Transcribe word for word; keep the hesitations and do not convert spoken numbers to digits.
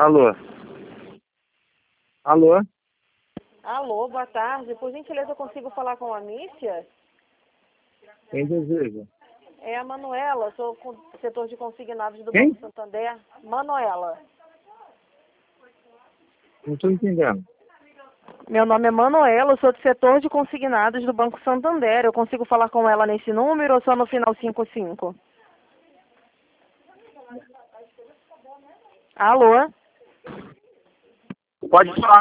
Alô? Alô? Alô, boa tarde. Por gentileza, eu consigo falar com a Nícia? Quem deseja? É a Manuela, sou com setor de consignados do Quem? Banco Santander. Manuela. Não estou entendendo. Meu nome é Manuela, eu sou do setor de consignados do Banco Santander. Eu consigo falar com ela nesse número ou só no final cinco cinco? Alô? Pode falar.